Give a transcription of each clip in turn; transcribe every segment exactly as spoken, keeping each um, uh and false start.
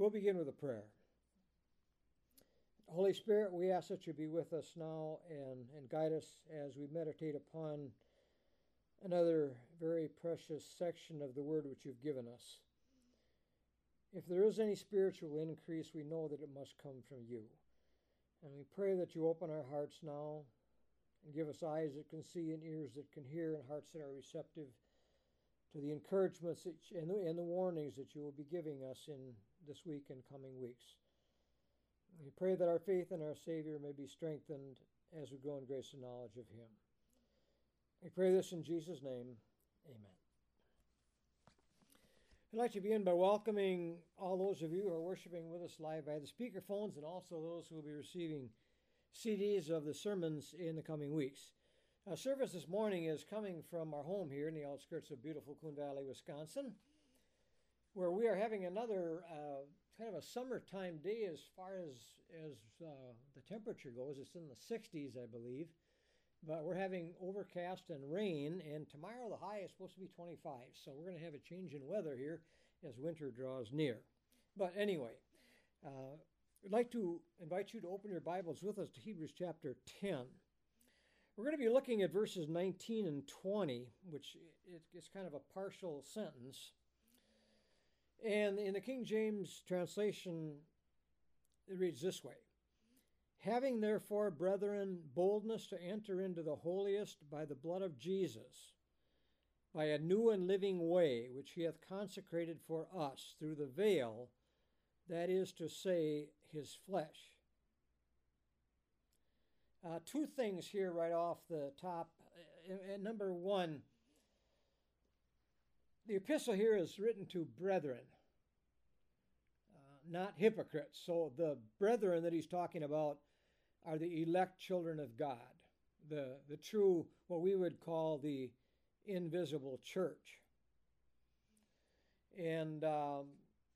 We'll begin with a prayer. Holy Spirit, we ask that you be with us now and, and guide us as we meditate upon another very precious section of the Word which you've given us. If there is any spiritual increase, we know that it must come from you. And we pray that you open our hearts now and give us eyes that can see and ears that can hear and hearts that are receptive to the encouragements that you, and, the, and the warnings that you will be giving us in this week and coming weeks. We pray that our faith in our Savior may be strengthened as we grow in grace and knowledge of him. We pray this in Jesus' name. Amen. I'd like to begin by welcoming all those of you who are worshiping with us live by the speakerphones and also those who will be receiving C Ds of the sermons in the coming weeks. Our service this morning is coming from our home here in the outskirts of beautiful Coon Valley, Wisconsin, where we are having another uh, kind of a summertime day as far as, as uh, the temperature goes. It's in the sixties, I believe. But we're having overcast and rain, and tomorrow the high is supposed to be twenty-five. So we're going to have a change in weather here as winter draws near. But anyway, uh, I'd like to invite you to open your Bibles with us to Hebrews chapter ten. We're going to be looking at verses nineteen and twenty, which is kind of a partial sentence. And in the King James translation, it reads this way: Having therefore, brethren, boldness to enter into the holiest by the blood of Jesus, by a new and living way, which he hath consecrated for us through the veil, that is to say, his flesh. Uh, two things here right off the top. Uh, number one, the epistle here is written to brethren, uh, not hypocrites. So the brethren that he's talking about are the elect children of God, the, the true, what we would call the invisible church. And um,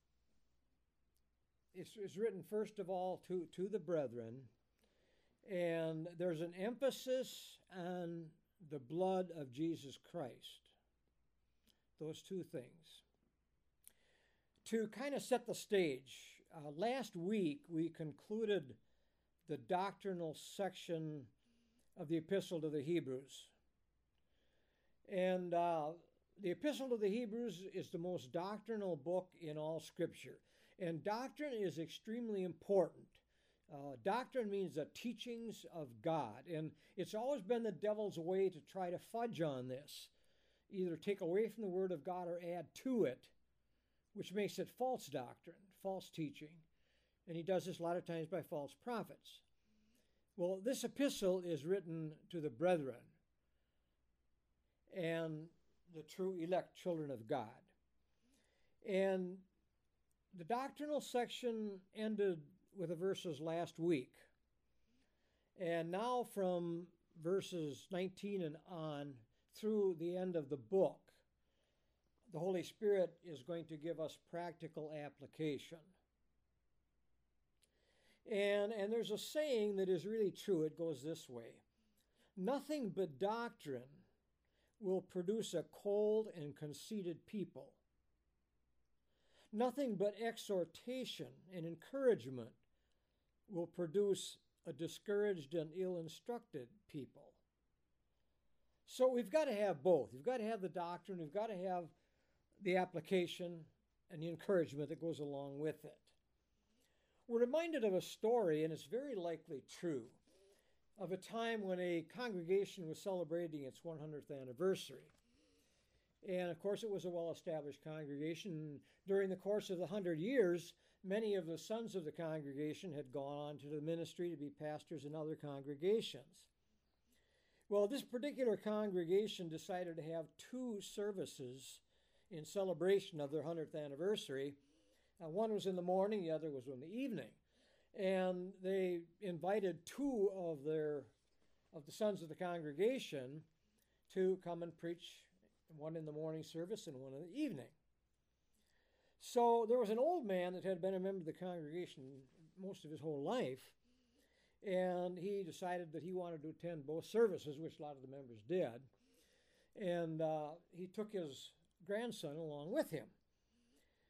it's, it's written first of all to, to the brethren, and there's an emphasis on the blood of Jesus Christ. Those two things. To kind of set the stage, uh, last week we concluded the doctrinal section of the Epistle to the Hebrews. And uh, the Epistle to the Hebrews is the most doctrinal book in all Scripture. And doctrine is extremely important. Uh, doctrine means the teachings of God. And it's always been the devil's way to try to fudge on this. Either take away from the Word of God or add to it, which makes it false doctrine, false teaching. And he does this a lot of times by false prophets. Well, this epistle is written to the brethren and the true elect children of God. And the doctrinal section ended with the verses last week. And now from verses nineteen and on through the end of the book, the Holy Spirit is going to give us practical application. And, and there's a saying that is really true. It goes this way: nothing but doctrine will produce a cold and conceited people. Nothing but exhortation and encouragement will produce a discouraged and ill-instructed people. So we've got to have both. We've got to have the doctrine, we've got to have the application and the encouragement that goes along with it. We're reminded of a story, and it's very likely true, of a time when a congregation was celebrating its one hundredth anniversary. And of course, it was a well-established congregation. During the course of the hundred years, many of the sons of the congregation had gone on to the ministry to be pastors in other congregations. Well, this particular congregation decided to have two services in celebration of their hundredth anniversary. Uh, one was in the morning, the other was in the evening. And they invited two of their of the sons of the congregation to come and preach, one in the morning service and one in the evening. So there was an old man that had been a member of the congregation most of his whole life, and he decided that he wanted to attend both services, which a lot of the members did. And uh, he took his grandson along with him.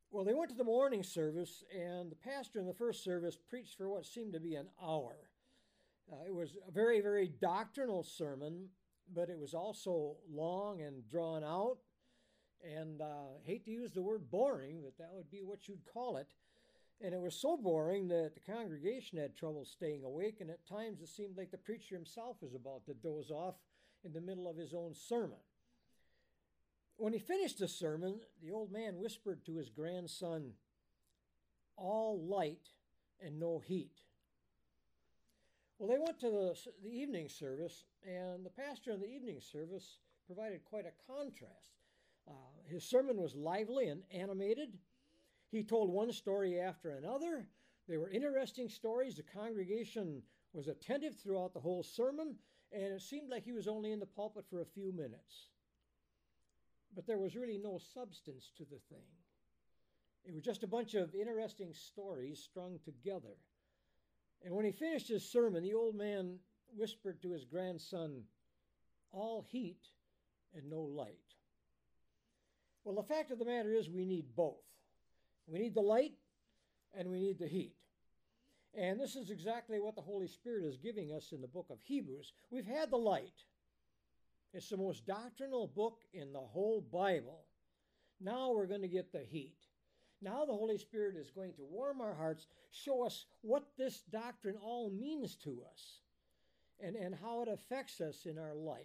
Well, they went to the morning service, and the pastor in the first service preached for what seemed to be an hour. Uh, it was a very, very doctrinal sermon, but it was also long and drawn out. And uh, hate to use the word boring, but that would be what you'd call it. And it was so boring that the congregation had trouble staying awake, and at times it seemed like the preacher himself was about to doze off in the middle of his own sermon. When he finished the sermon, the old man whispered to his grandson, "All light and no heat." Well, they went to the, the evening service, and the pastor in the evening service provided quite a contrast. Uh, his sermon was lively and animated. He told one story after another. They were interesting stories. The congregation was attentive throughout the whole sermon, and it seemed like he was only in the pulpit for a few minutes. But there was really no substance to the thing. It was just a bunch of interesting stories strung together. And when he finished his sermon, the old man whispered to his grandson, "All heat and no light." Well, the fact of the matter is we need both. We need the light and we need the heat. And this is exactly what the Holy Spirit is giving us in the book of Hebrews. We've had the light. It's the most doctrinal book in the whole Bible. Now we're going to get the heat. Now the Holy Spirit is going to warm our hearts, show us what this doctrine all means to us, and, and how it affects us in our life.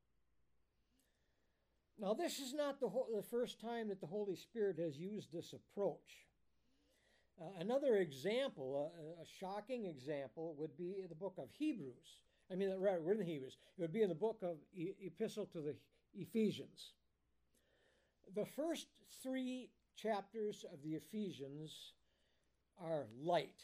Now, this is not the, ho- the first time that the Holy Spirit has used this approach. Uh, another example, uh, a shocking example, would be in the book of Hebrews. I mean, rather, we're in the Hebrews. It would be in the book of e- Epistle to the Ephesians. The first three chapters of the Ephesians are light.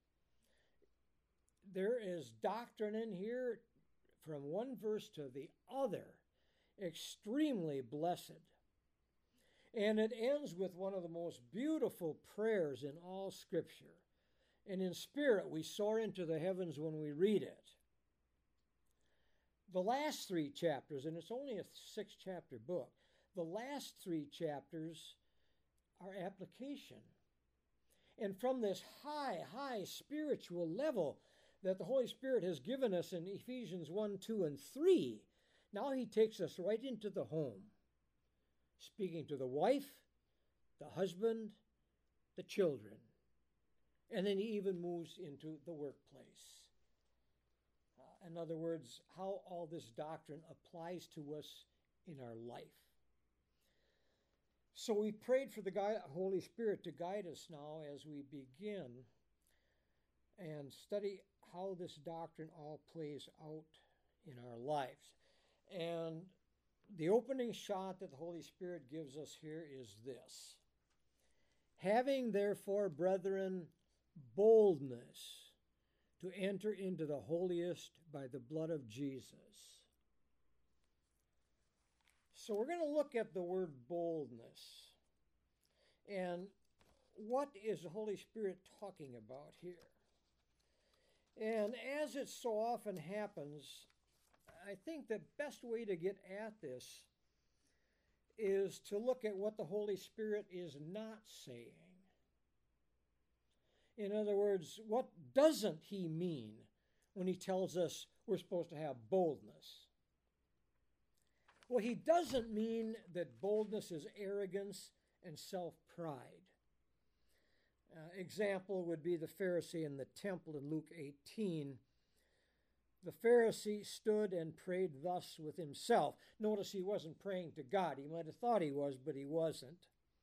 There is doctrine in here from one verse to the other, extremely blessed. And it ends with one of the most beautiful prayers in all Scripture. And in spirit, we soar into the heavens when we read it. The last three chapters, and it's only a six-chapter book, the last three chapters are application. And from this high, high spiritual level that the Holy Spirit has given us in Ephesians one, two, and three, now he takes us right into the home, speaking to the wife, the husband, the children, and then he even moves into the workplace. Uh, in other words, how all this doctrine applies to us in our life. So we prayed for the Holy Spirit to guide us now as we begin and study how this doctrine all plays out in our lives. And the opening shot that the Holy Spirit gives us here is this: having therefore, brethren, boldness to enter into the holiest by the blood of Jesus. So we're going to look at the word boldness. And what is the Holy Spirit talking about here? And as it so often happens, I think the best way to get at this is to look at what the Holy Spirit is not saying. In other words, what doesn't he mean when he tells us we're supposed to have boldness? Well, he doesn't mean that boldness is arrogance and self-pride. Uh, example would be the Pharisee in the temple in Luke eighteen. The Pharisee stood and prayed thus with himself. Notice he wasn't praying to God. He might have thought he was, but he wasn't.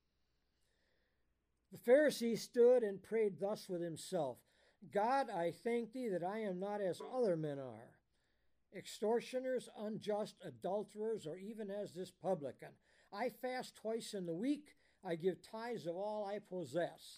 The Pharisee stood and prayed thus with himself. God, I thank thee that I am not as other men are, extortioners, unjust, adulterers, or even as this publican. I fast twice in the week. I give tithes of all I possess.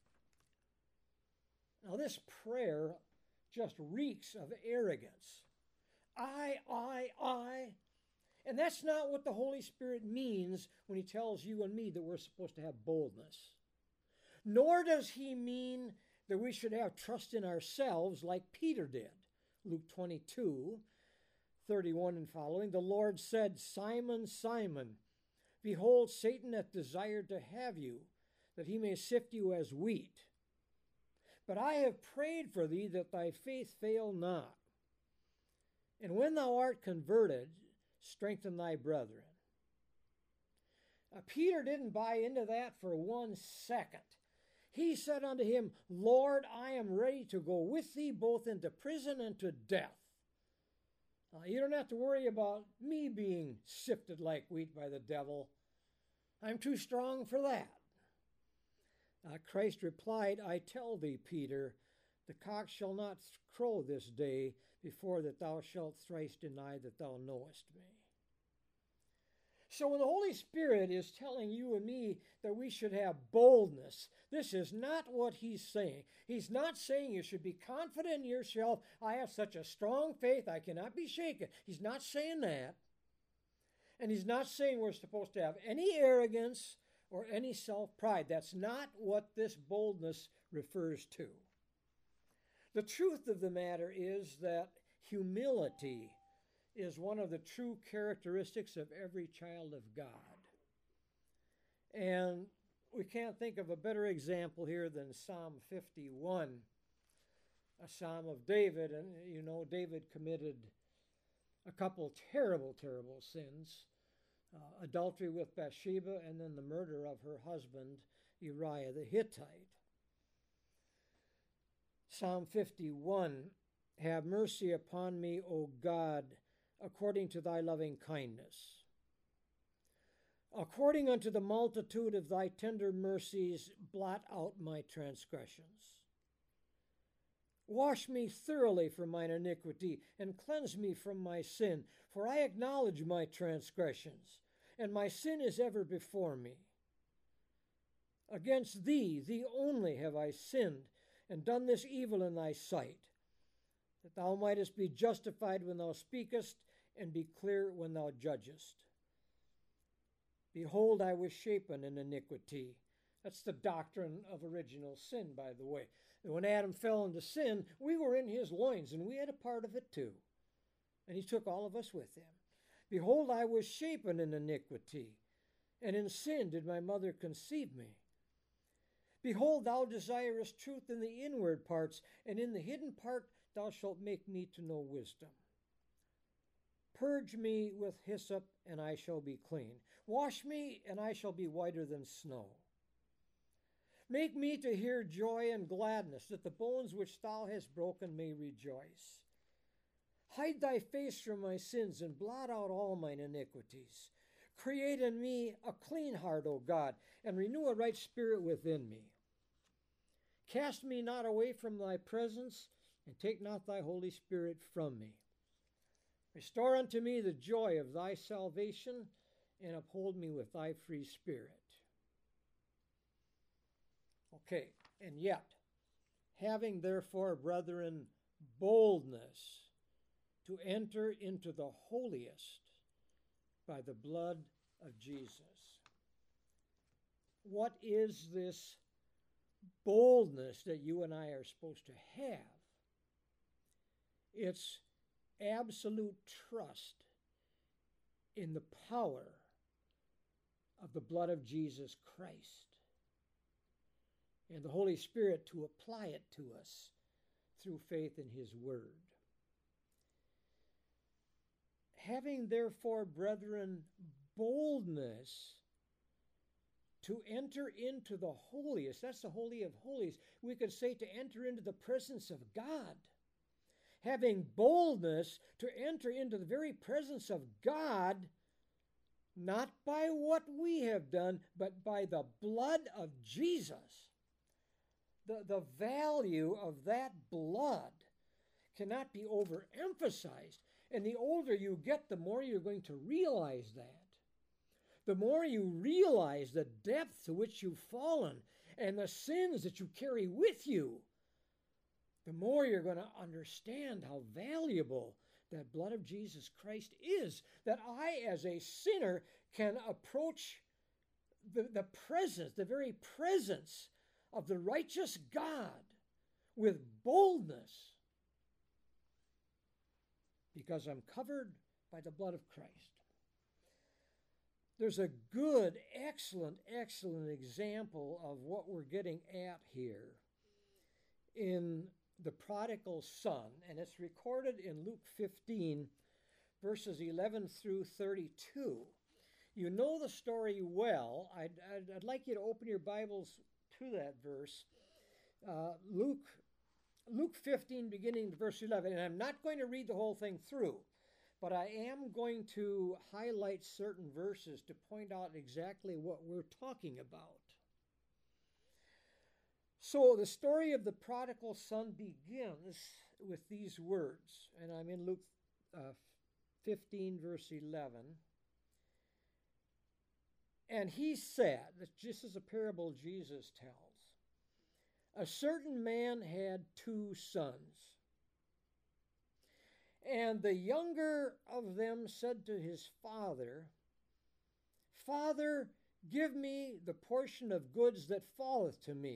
Now this prayer just reeks of arrogance. I, I, I. And that's not what the Holy Spirit means when he tells you and me that we're supposed to have boldness. Nor does he mean that we should have trust in ourselves like Peter did. Luke twenty-two, thirty-one and following. The Lord said, Simon, Simon, behold, Satan hath desired to have you, that he may sift you as wheat. But I have prayed for thee that thy faith fail not. And when thou art converted, strengthen thy brethren. Now, Peter didn't buy into that for one second. He said unto him, Lord, I am ready to go with thee both into prison and to death. Now, you don't have to worry about me being sifted like wheat by the devil. I'm too strong for that. Uh, Christ replied, I tell thee, Peter, the cock shall not crow this day before that thou shalt thrice deny that thou knowest me. So when the Holy Spirit is telling you and me that we should have boldness, this is not what he's saying. He's not saying you should be confident in yourself. I have such a strong faith, I cannot be shaken. He's not saying that. And he's not saying we're supposed to have any arrogance or any self-pride. That's not what this boldness refers to. The truth of the matter is that humility is one of the true characteristics of every child of God. And we can't think of a better example here than Psalm fifty-one, a psalm of David. And you know, David committed a couple terrible, terrible sins. Uh, adultery with Bathsheba, and then the murder of her husband, Uriah the Hittite. Psalm fifty-one, have mercy upon me, O God, according to thy loving kindness. According unto the multitude of thy tender mercies, blot out my transgressions. Wash me thoroughly from mine iniquity, and cleanse me from my sin, for I acknowledge my transgressions, and my sin is ever before me. Against thee, thee only, have I sinned, and done this evil in thy sight, that thou mightest be justified when thou speakest, and be clear when thou judgest. Behold, I was shapen in iniquity. That's the doctrine of original sin, by the way. When Adam fell into sin, we were in his loins, and we had a part of it too. And he took all of us with him. Behold, I was shapen in iniquity, and in sin did my mother conceive me. Behold, thou desirest truth in the inward parts, and in the hidden part thou shalt make me to know wisdom. Purge me with hyssop, and I shall be clean. Wash me, and I shall be whiter than snow. Make me to hear joy and gladness, that the bones which thou hast broken may rejoice. Hide thy face from my sins, and blot out all mine iniquities. Create in me a clean heart, O God, and renew a right spirit within me. Cast me not away from thy presence, and take not thy Holy Spirit from me. Restore unto me the joy of thy salvation, and uphold me with thy free spirit. Okay, and yet, having therefore, brethren, boldness to enter into the holiest by the blood of Jesus. What is this boldness that you and I are supposed to have? It's absolute trust in the power of the blood of Jesus Christ and the Holy Spirit to apply it to us through faith in his word. Having therefore, brethren, boldness to enter into the holiest, that's the Holy of Holies. We could say to enter into the presence of God. Having boldness to enter into the very presence of God, not by what we have done, but by the blood of Jesus. The, the value of that blood cannot be overemphasized. And the older you get, the more you're going to realize that. The more you realize the depth to which you've fallen and the sins that you carry with you, the more you're going to understand how valuable that blood of Jesus Christ is. That I, as a sinner, can approach the, the presence, the very presence of the righteous God with boldness, because I'm covered by the blood of Christ. there's a good, excellent, excellent example of what we're getting at here in the prodigal son, and it's recorded in Luke fifteen, verses eleven through thirty-two. You know the story well. I'd, I'd, I'd like you to open your Bibles to that verse. Uh, Luke, Luke fifteen, beginning to verse eleven. And I'm not going to read the whole thing through, but I am going to highlight certain verses to point out exactly what we're talking about. So the story of the prodigal son begins with these words, and I'm in Luke uh, fifteen, verse eleven. And he said, this is a parable Jesus tells, a certain man had two sons. And the younger of them said to his father, Father, give me the portion of goods that falleth to me.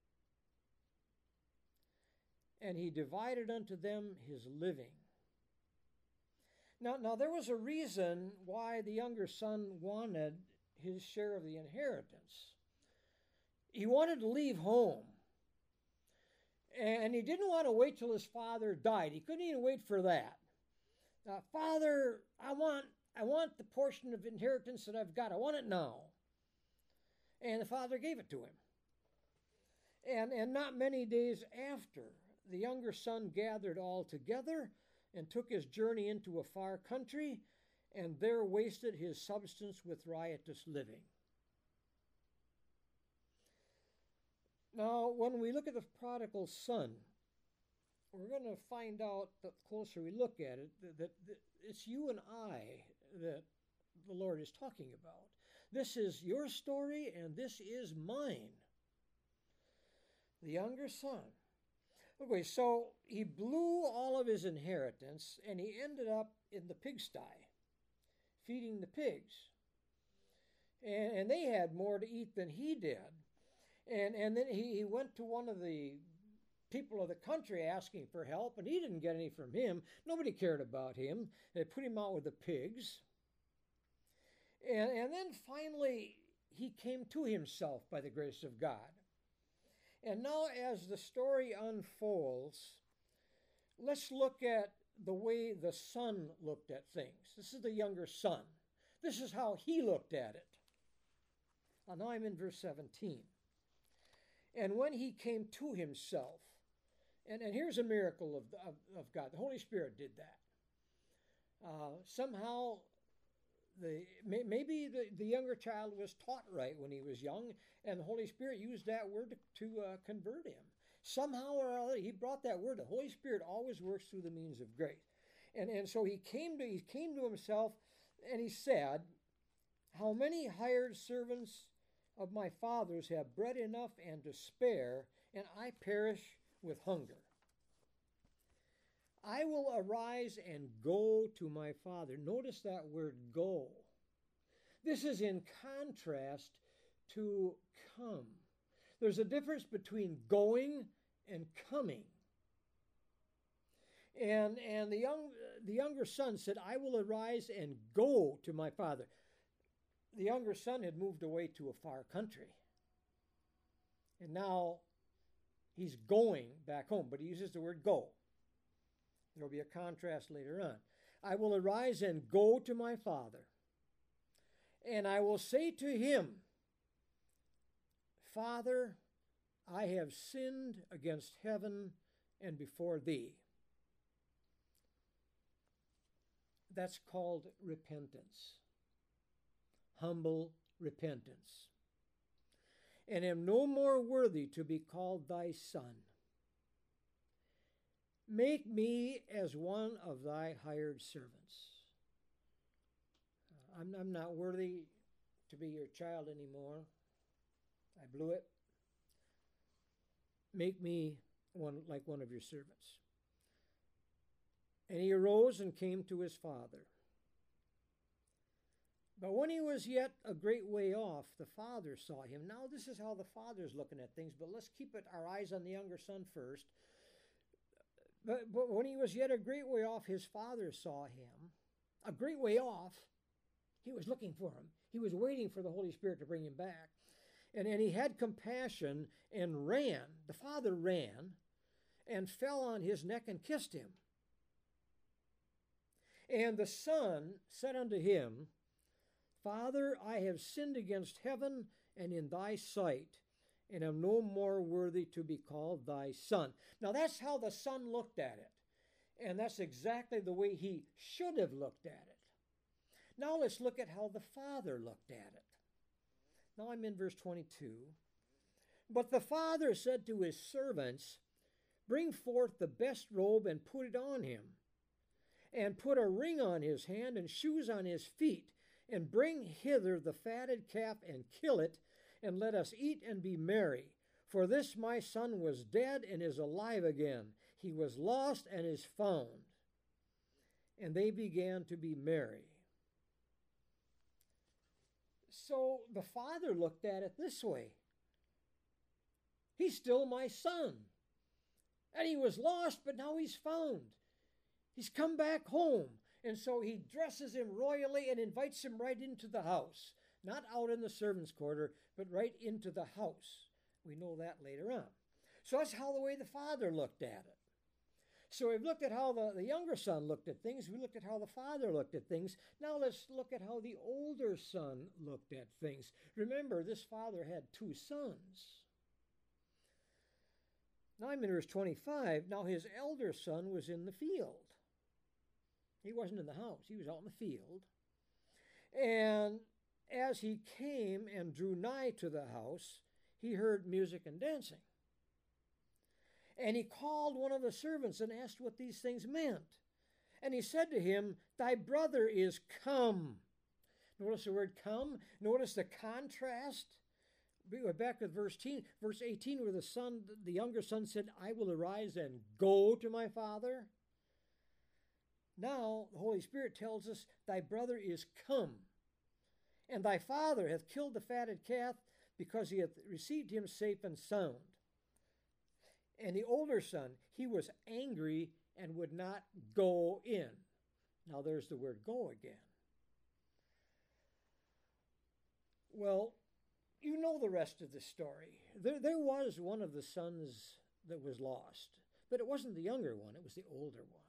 And he divided unto them his living. Now, now there was a reason why the younger son wanted his share of the inheritance. He wanted to leave home. And he didn't want to wait till his father died. He couldn't even wait for that. Uh, Father, I want, I want the portion of inheritance that I've got. I want it now. And the father gave it to him. And, and not many days after, the younger son gathered all together and took his journey into a far country, and there wasted his substance with riotous living. Now, when we look at the prodigal son, we're going to find out the closer we look at it that, that, that it's you and I that the Lord is talking about. This is your story, and this is mine. The younger son. Okay, so he blew all of his inheritance, and he ended up in the pigsty, feeding the pigs. And, and they had more to eat than he did. And, and then he, he went to one of the people of the country asking for help, and he didn't get any from him. Nobody cared about him. They put him out with the pigs. And, and then finally, he came to himself by the grace of God. And now as the story unfolds, let's look at the way the son looked at things. This is the younger son. This is how he looked at it. Well, now I'm in verse seventeen. And when he came to himself, and, and here's a miracle of, of, of God. The Holy Spirit did that. Uh, somehow, the may, maybe the, the younger child was taught right when he was young, and the Holy Spirit used that word to, to uh, convert him. Somehow or other, he brought that word. The Holy Spirit always works through the means of grace. And, and so he came to he came to himself, and he said, how many hired servants of my father's have bread enough and to spare, and I perish with hunger. I will arise and go to my father. Notice that word go. This is in contrast to come. There's a difference between going and coming. And, and the, young, the younger son said, I will arise and go to my father. The younger son had moved away to a far country. And now he's going back home, but he uses the word go. There will be a contrast later on. I will arise and go to my father, and I will say to him, Father, I have sinned against heaven and before thee. That's called repentance. Humble repentance. And am no more worthy to be called thy son. Make me as one of thy hired servants. I'm, I'm not worthy to be your child anymore. I blew it. Make me one like one of your servants. And he arose and came to his father. But when he was yet a great way off, the father saw him. Now this is how the father's looking at things, but let's keep it, our eyes on the younger son first. But, but when he was yet a great way off, his father saw him, a great way off, He was looking for him. He was waiting for the Holy Spirit to bring him back. And, and he had compassion and ran. The father ran and fell on his neck and kissed him. And the son said unto him, Father, I have sinned against heaven and in thy sight, and am no more worthy to be called thy son. Now that's how the son looked at it. And that's exactly the way he should have looked at it. Now let's look at how the father looked at it. Now I'm in verse twenty-two. But the father said to his servants, Bring forth the best robe and put it on him, and put a ring on his hand and shoes on his feet, and bring hither the fatted calf and kill it, and let us eat and be merry. For this my son was dead and is alive again. He was lost and is found. And they began to be merry. So the father looked at it this way. He's still my son. And he was lost, but now he's found. He's come back home. And so he dresses him royally and invites him right into the house. Not out in the servants' quarter, but right into the house. We know that later on. So that's how the way the father looked at it. So we've looked at how the, the younger son looked at things. We looked at how the father looked at things. Now let's look at how the older son looked at things. Remember, this father had two sons. Now I'm in verse twenty-five. Now his elder son was in the field. He wasn't in the house. He was out in the field. And as he came and drew nigh to the house, he heard music and dancing. And he called one of the servants and asked what these things meant. And he said to him, Thy brother is come. Notice the word come. Notice the contrast. We're back with verse eighteen, verse eighteen, where the son, the younger son said, I will arise and go to my father. Now the Holy Spirit tells us, Thy brother is come. And thy father hath killed the fatted calf, because he hath received him safe and sound. And the older son, he was angry and would not go in. Now there's the word go again. Well, you know the rest of the story. There, there was one of the sons that was lost, but it wasn't the younger one, it was the older one.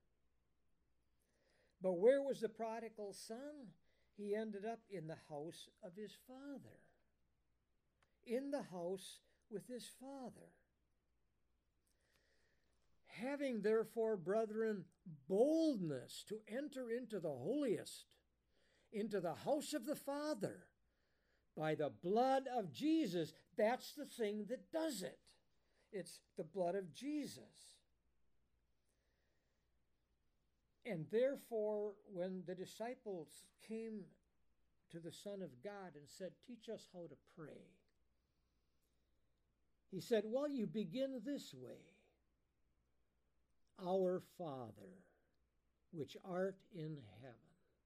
But where was the prodigal son? He ended up in the house of his father. In the house with his father. Having therefore, brethren, boldness to enter into the holiest, into the house of the Father, by the blood of Jesus. That's the thing that does it. It's the blood of Jesus. And therefore, when the disciples came to the Son of God and said, Teach us how to pray, he said, Well, you begin this way. Our Father, which art in heaven.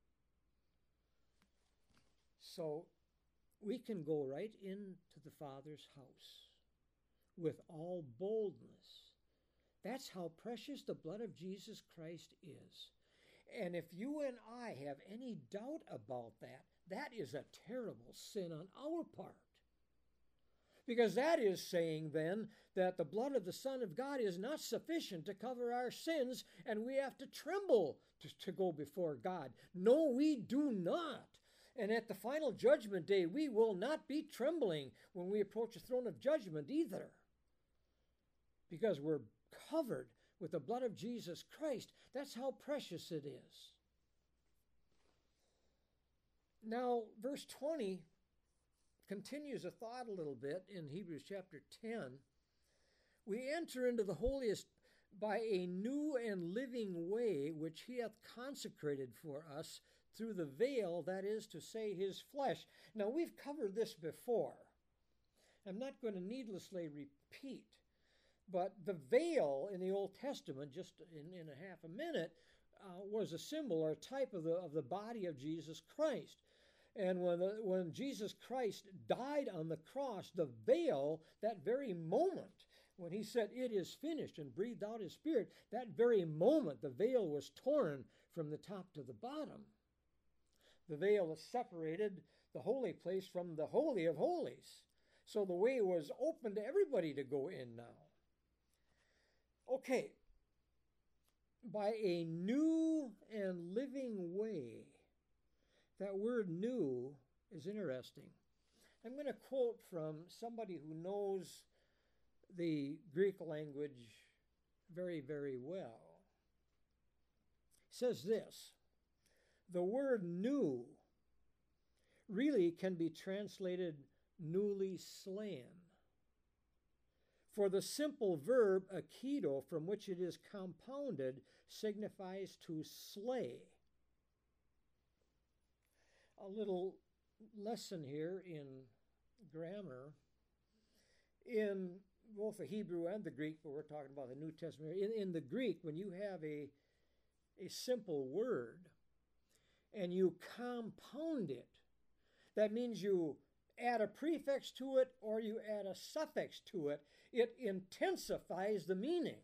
So we can go right into the Father's house with all boldness. That's how precious the blood of Jesus Christ is. And if you and I have any doubt about that, that is a terrible sin on our part. Because that is saying then that the blood of the Son of God is not sufficient to cover our sins, and we have to tremble to, to go before God. No, we do not. And at the final judgment day, we will not be trembling when we approach the throne of judgment either. Because we're covered with the blood of Jesus Christ. That's how precious it is. Now, verse twenty continues a thought a little bit in Hebrews chapter ten. We enter into the holiest by a new and living way which he hath consecrated for us through the veil, that is to say, his flesh. Now, we've covered this before. I'm not going to needlessly repeat, but the veil in the Old Testament, just in, in a half a minute, uh, was a symbol or a type of the, of the body of Jesus Christ. And when, the, when Jesus Christ died on the cross, the veil, that very moment, when he said, it is finished, and breathed out his spirit, that very moment, the veil was torn from the top to the bottom. the veil that separated the holy place from the Holy of Holies. So the way was open to everybody to go in now. Okay. By a new and living way. That word new is interesting. I'm going to quote from somebody who knows the Greek language very, very well. It says this: the word new really can be translated newly slain. For the simple verb akido, from which it is compounded, signifies to slay. A little lesson here in grammar. In both the Hebrew and the Greek, but we're talking about the New Testament. In, in the Greek, when you have a, a simple word and you compound it, that means you add a prefix to it or you add a suffix to it. It intensifies the meaning.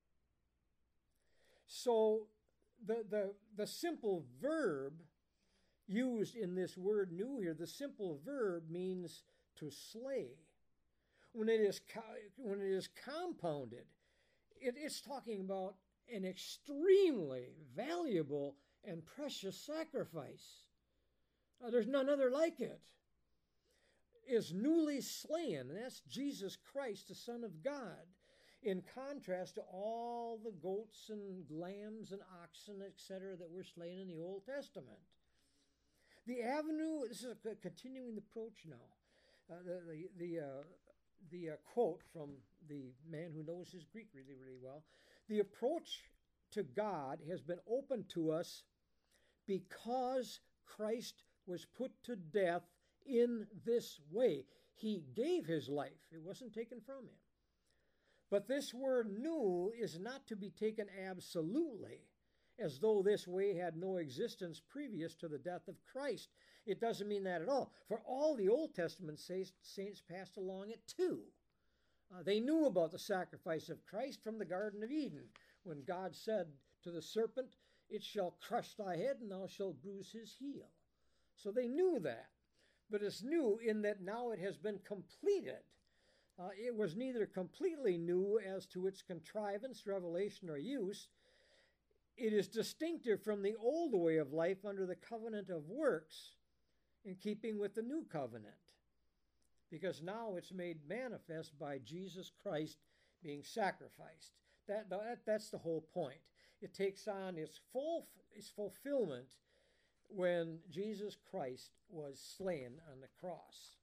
So the, the, the simple verb used in this word new here, the simple verb means to slay. When it is, when it is compounded, it, it's talking about an extremely valuable and precious sacrifice. Uh, there's none other like it. Is newly slain, and that's Jesus Christ, the Son of God, in contrast to all the goats and lambs and oxen, et cetera, that were slain in the Old Testament. The avenue, this is a continuing approach now. Uh, the the, the, uh, the uh, quote from the man who knows his Greek really, really well. The approach to God has been opened to us because Christ was put to death in this way. He gave his life. It wasn't taken from him. But this word new is not to be taken absolutely, as though this way had no existence previous to the death of Christ. It doesn't mean that at all. For all the Old Testament saints passed along it too. Uh, they knew about the sacrifice of Christ from the Garden of Eden, when God said to the serpent, "It shall crush thy head, and thou shalt bruise his heel." So they knew that. But it's new in that now it has been completed. Uh, it was neither completely new as to its contrivance, revelation, or use. It is distinctive from the old way of life under the covenant of works, in keeping with the new covenant, because now it's made manifest by Jesus Christ being sacrificed. That, that that's the whole point. It takes on its full its fulfillment when Jesus Christ was slain on the cross.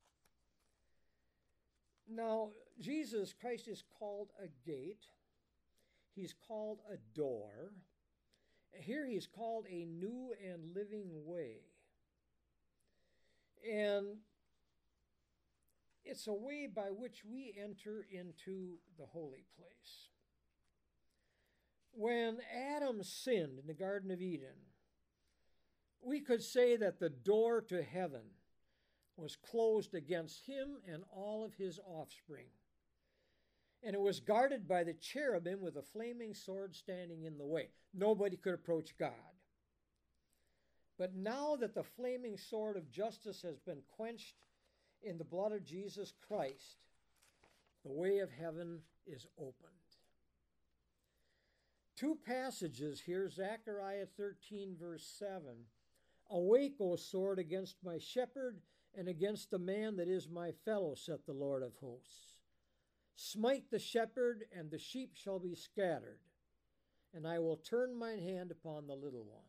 Now, Jesus Christ is called a gate. He's called a door. Here he's called a new and living way. And it's a way by which we enter into the holy place. When Adam sinned in the Garden of Eden, we could say that the door to heaven was closed against him and all of his offspring. And it was guarded by the cherubim with a flaming sword standing in the way. Nobody could approach God. But now that the flaming sword of justice has been quenched in the blood of Jesus Christ, the way of heaven is opened. Two passages here, Zechariah thirteen, verse seven. "Awake, O sword, against my shepherd, and against the man that is my fellow, saith the Lord of hosts. Smite the shepherd, and the sheep shall be scattered, and I will turn mine hand upon the little ones."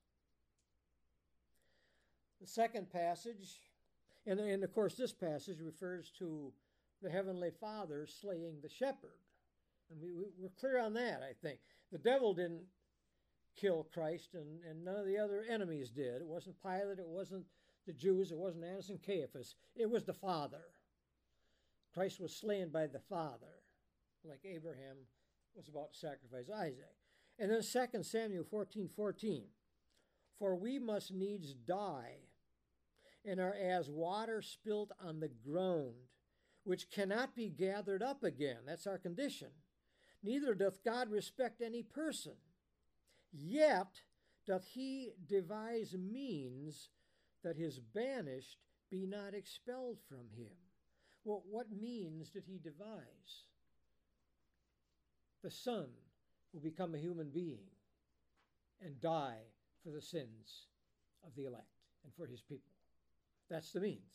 The second passage, and, and of course this passage refers to the Heavenly Father slaying the shepherd. And we, we, we're clear on that, I think. The devil didn't kill Christ, and, and none of the other enemies did. It wasn't Pilate, it wasn't the Jews, it wasn't Annas and Caiaphas. It was the Father. Christ was slain by the Father, like Abraham was about to sacrifice Isaac. And then Second Samuel fourteen fourteen. "For we must needs die, and are as water spilt on the ground, which cannot be gathered up again." That's our condition. "Neither doth God respect any person. Yet doth he devise means that his banished be not expelled from him. Well, what means did he devise? The Son will become a human being and die for the sins of the elect and for his people. That's the means.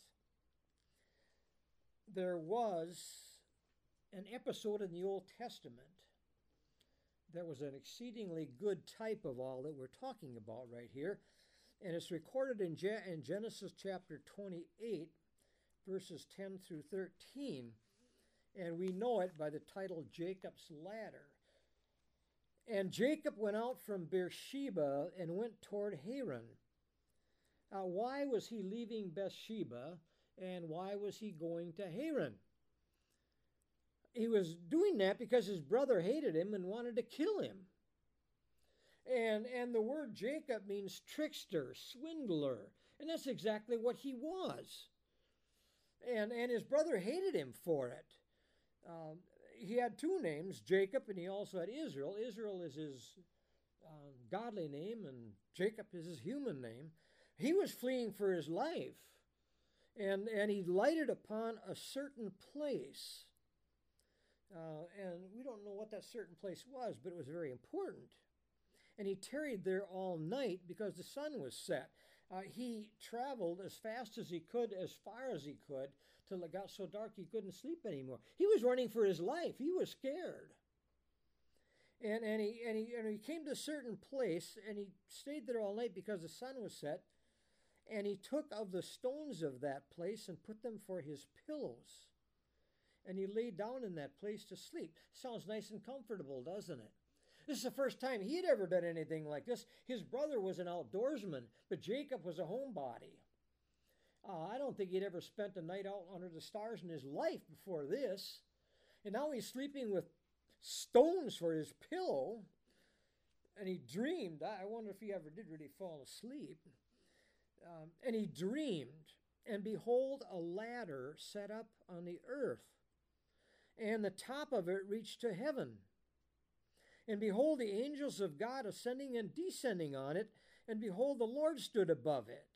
There was an episode in the Old Testament that was an exceedingly good type of all that we're talking about right here. And it's recorded in, Je- in Genesis chapter twenty-eight, verses ten through thirteen. And we know it by the title Jacob's Ladder. And Jacob went out from Beersheba and went toward Haran. Uh, why was he leaving Beersheba and why was he going to Haran? He was doing that because his brother hated him and wanted to kill him. And, and the word Jacob means trickster, swindler. And that's exactly what he was. And, and his brother hated him for it. Um, he had two names, Jacob, and he also had Israel. Israel is his um, godly name, and Jacob is his human name. He was fleeing for his life. And, and he lighted upon a certain place. Uh, and we don't know what that certain place was, but it was very important. And he tarried there all night because the sun was set. Uh, he traveled as fast as he could, as far as he could, till it got so dark he couldn't sleep anymore. He was running for his life. He was scared. And, and, he, and, he, and he came to a certain place, and he stayed there all night because the sun was set. And he took of the stones of that place and put them for his pillows. And he lay down in that place to sleep. Sounds nice and comfortable, doesn't it? This is the first time he had ever done anything like this. His brother was an outdoorsman, but Jacob was a homebody. Uh, I don't think he'd ever spent a night out under the stars in his life before this. And now he's sleeping with stones for his pillow. And he dreamed. I wonder if he ever did really fall asleep. Um, and he dreamed, and behold, a ladder set up on the earth, and the top of it reached to heaven. And behold, the angels of God ascending and descending on it, and behold, the Lord stood above it.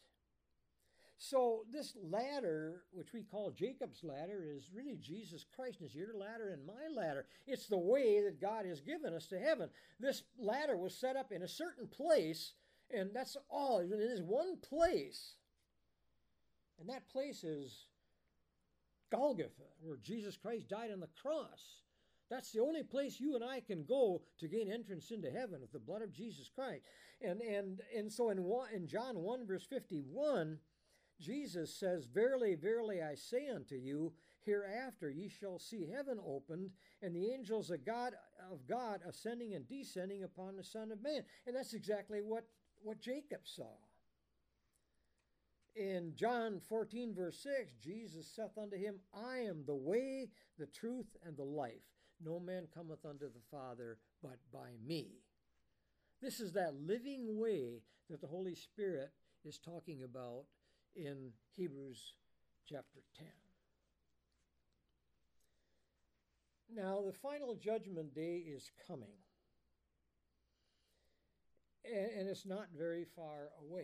So this ladder, which we call Jacob's ladder, is really Jesus Christ. It's your ladder and my ladder. It's the way that God has given us to heaven. This ladder was set up in a certain place, and that's all. It is one place. And that place is Golgotha, where Jesus Christ died on the cross. That's the only place you and I can go to gain entrance into heaven with the blood of Jesus Christ. And and and so in, one, in John one, verse fifty-one, Jesus says, Verily, verily, I say unto you, hereafter ye shall see heaven opened, and the angels of God, of God ascending and descending upon the Son of Man. And that's exactly what, what Jacob saw. In John fourteen, verse six, Jesus saith unto him, I am the way, the truth, and the life. No man cometh unto the Father but by me. This is that living way that the Holy Spirit is talking about in Hebrews chapter ten. Now, the final judgment day is coming. And it's not very far away.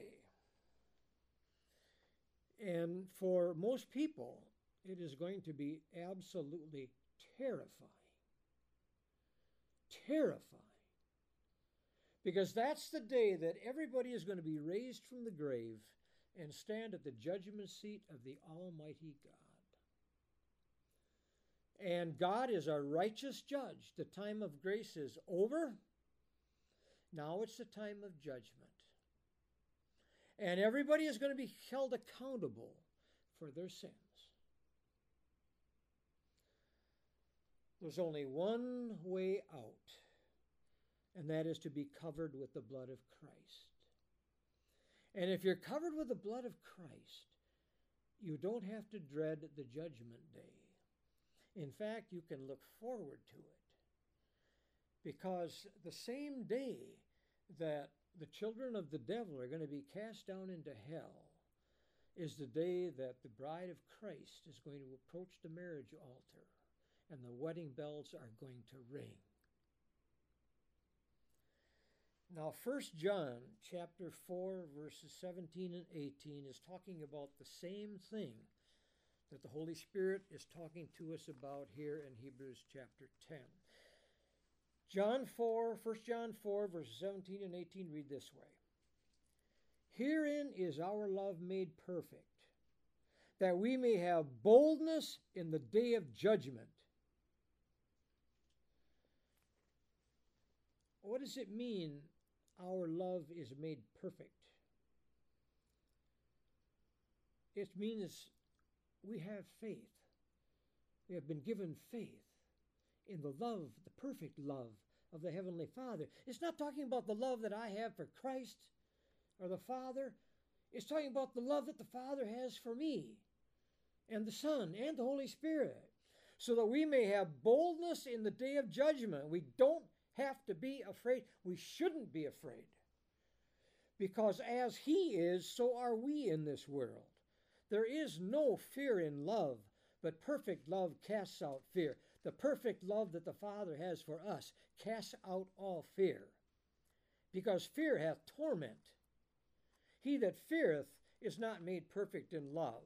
And for most people, it is going to be absolutely terrifying. Terrifying. Because that's the day that everybody is going to be raised from the grave and stand at the judgment seat of the Almighty God. And God is a righteous judge. The time of grace is over. Now it's the time of judgment. And everybody is going to be held accountable for their sins. There's only one way out, and that is to be covered with the blood of Christ. And if you're covered with the blood of Christ, you don't have to dread the judgment day. In fact, you can look forward to it. Because the same day that the children of the devil are going to be cast down into hell is the day that the bride of Christ is going to approach the marriage altar and the wedding bells are going to ring. Now, First John chapter four, verses seventeen and eighteen is talking about the same thing that the Holy Spirit is talking to us about here in Hebrews chapter ten. John four, First John four, verses seventeen and eighteen read this way. Herein is our love made perfect, that we may have boldness in the day of judgment. What does it mean, our love is made perfect? It means we have faith. We have been given faith in the love, the perfect love of the Heavenly Father. It's not talking about the love that I have for Christ or the Father. It's talking about the love that the Father has for me and the Son and the Holy Spirit, so that we may have boldness in the day of judgment. We don't have to be afraid. We shouldn't be afraid, because as He is, so are we in this world. There is no fear in love, but perfect love casts out fear. The perfect love that the Father has for us casts out all fear, because fear hath torment. He that feareth is not made perfect in love.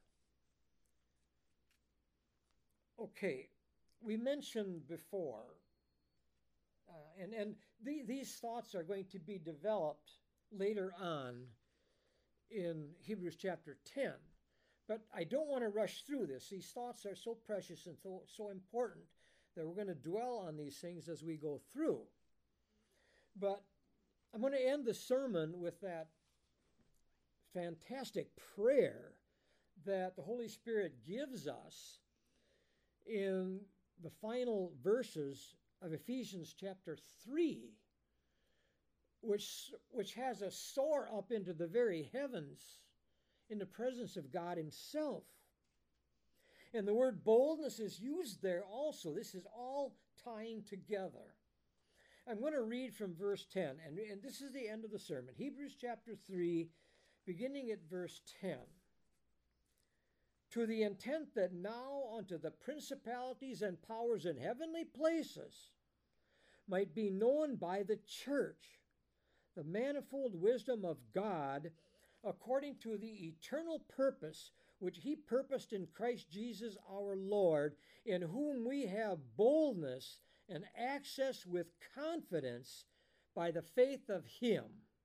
Okay, we mentioned before, uh, and, and the, these thoughts are going to be developed later on in Hebrews chapter ten. But I don't want to rush through this. These thoughts are so precious and so, so important that we're going to dwell on these things as we go through. But I'm going to end the sermon with that fantastic prayer that the Holy Spirit gives us in the final verses of Ephesians chapter three, which, which has us soar up into the very heavens in the presence of God Himself. And the word boldness is used there also. This is all tying together. I'm going to read from verse ten, and, and this is the end of the sermon. Hebrews chapter three, beginning at verse ten. To the intent that now unto the principalities and powers in heavenly places might be known by the church the manifold wisdom of God, according to the eternal purpose which He purposed in Christ Jesus our Lord, in whom we have boldness and access with confidence by the faith of Him.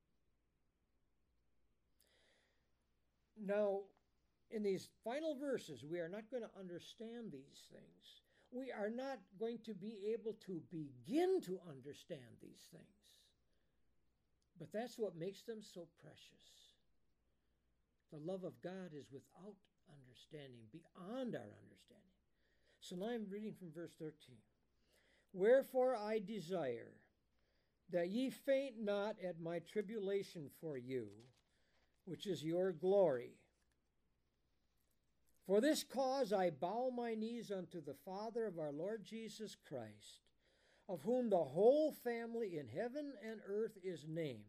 Now, in these final verses, we are not going to understand these things. We are not going to be able to begin to understand these things. But that's what makes them so precious. The love of God is without understanding, beyond our understanding. So now I'm reading from verse thirteen. Wherefore I desire that ye faint not at my tribulation for you, which is your glory. For this cause I bow my knees unto the Father of our Lord Jesus Christ, of whom the whole family in heaven and earth is named,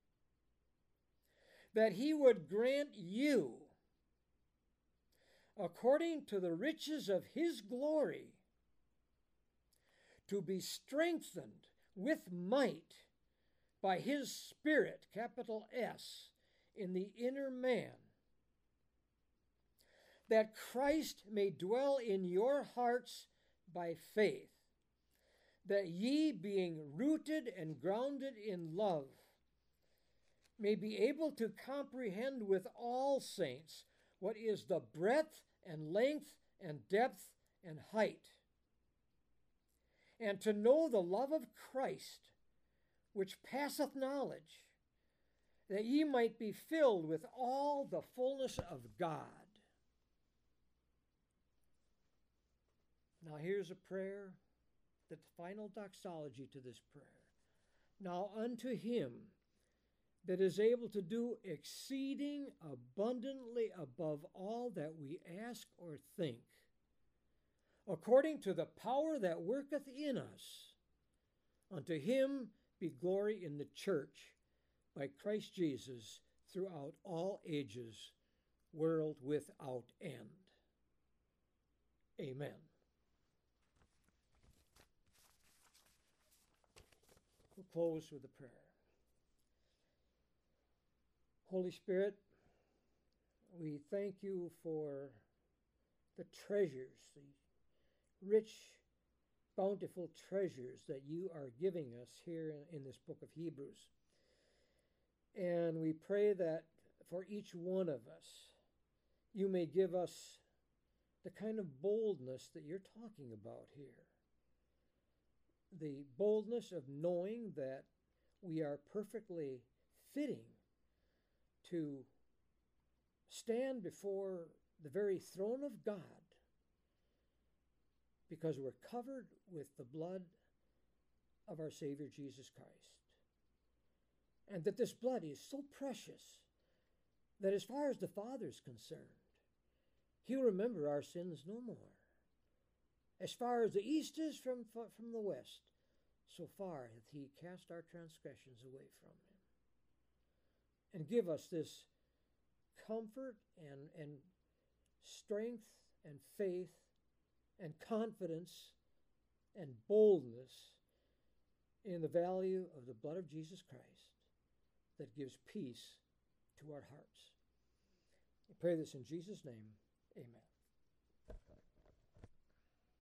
that He would grant you, according to the riches of His glory, to be strengthened with might by His Spirit, capital S, in the inner man, that Christ may dwell in your hearts by faith, that ye, being rooted and grounded in love, may be able to comprehend with all saints what is the breadth and length and depth and height, and to know the love of Christ, which passeth knowledge, that ye might be filled with all the fullness of God. Now here's a prayer, the final doxology to this prayer. Now unto Him that is able to do exceeding abundantly above all that we ask or think, according to the power that worketh in us, unto Him be glory in the church by Christ Jesus throughout all ages, world without end. Amen. We'll close with a prayer. Holy Spirit, we thank you for the treasures, the rich, bountiful treasures that you are giving us here in, in this book of Hebrews. And we pray that for each one of us, you may give us the kind of boldness that you're talking about here. The boldness of knowing that we are perfectly fitting to stand before the very throne of God because we're covered with the blood of our Savior Jesus Christ. And that this blood is so precious that as far as the Father is concerned, he'll remember our sins no more. As far as the east is from, from the west, so far hath he cast our transgressions away from him. And give us this comfort and, and strength and faith and confidence and boldness in the value of the blood of Jesus Christ that gives peace to our hearts. I pray this in Jesus' name. Amen.